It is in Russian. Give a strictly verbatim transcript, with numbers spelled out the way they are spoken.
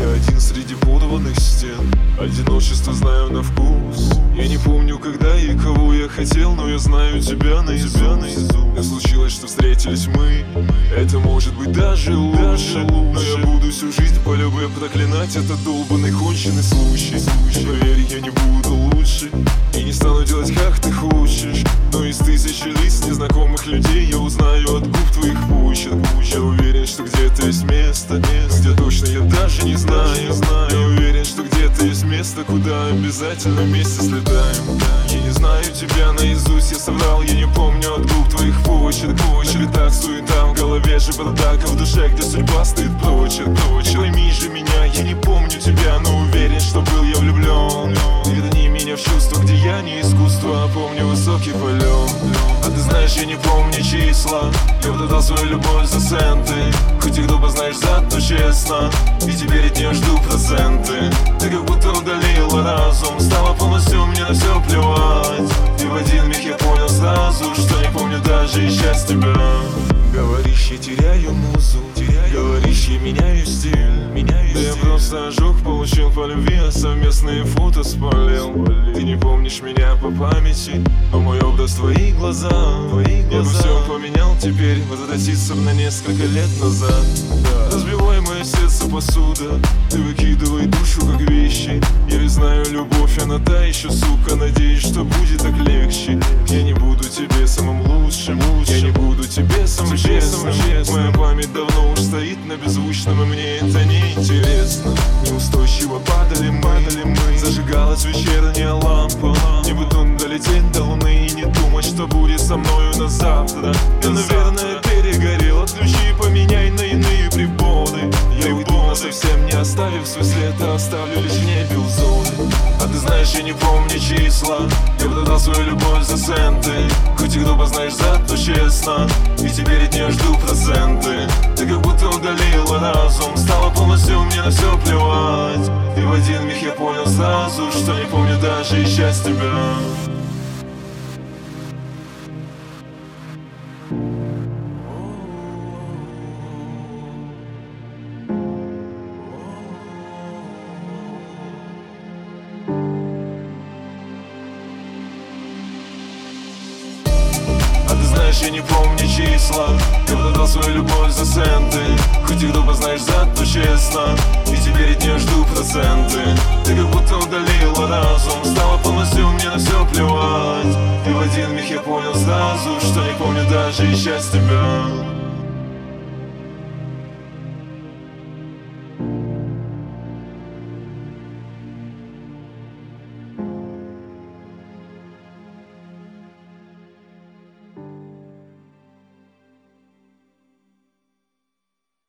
Я один среди порванных стен, одиночество знаю на вкус. Я не помню, когда и кого я хотел, но я знаю тебя наизусть. Но случилось, что встретились мы, это может быть даже лучше. Но я буду всю жизнь по любви проклинать этот долбанный конченый случай. Поверь, я не буду лучше и не стану делать, как ты хочешь. Но из тысячи лиц незнакомых людей я узнаю от губ твоих почек. Я уверен, что где-то есть место, где точно я даже не знаю. Я уверен, что где-то есть место, куда обязательно вместе слетаем. Я не знаю тебя наизусть, я соврал, я не помню от губ твоих почек. На битах суета, в голове же бардак, а в душе, где судьба стоит прочит. Ты пойми же меня, я не помню тебя, но уверен, что был я влюблен. Верни меня в чувство, где я не искусство, а помню высокий полет. А ты знаешь, я не помню числа, я продал свою любовь за центы. Хоть и грубо, знаешь, зато честно, и теперь от нее жду проценты. Ты как будто удалила разум, стало полностью мне на все плевать. И в один миг я понял сразу, что не помню даже исчез тебя. Говоришь, я теряю музу, говоришь, я меняю стиль. Да я просто ожог получил по любви, а совместные фото спалил. Ты не помнишь меня по памяти, но мой образ твои глаза. Я бы все поменял теперь, возвратиться на несколько лет назад. Разбивай мое сердце посуда, ты выкидывай душу как вещи. Я ведь знаю, любовь, она та еще, сука, надеюсь, что будет так легче. Я не буду тебе самым лучшим, я не буду тебе самым честным. Моя память давно уж стоит на беззвучном, и мне это не интересно. Неустойчиво падали мы, падали мы. Зажигалась вечерняя лампа. Не буду долететь до луны и не думать, что будет со мною на завтра. Я, наверное, перегорел, отключи и поменяй на иные приборы. Я уйду, но совсем не оставив свой след, а оставлю лишь в небе узоры. А ты знаешь, я не помню числа, я продал свою любовь за центы. Хоть и грубо, знаешь, зато честно, и теперь от нее жду проценты. Ты как будто удалила разум, стало полностью мне на все плевать. И в один миг я понял сразу, что не помню даже и счастья тебя. Знаешь, я не помню числа, я продал свою любовь за центы. Хоть и грубо, знаешь, зато честно, и теперь от нее жду проценты. Ты как будто удалила разум, стало полностью мне на все плевать. И в один миг я понял сразу, что не помню даже и счастья тебя.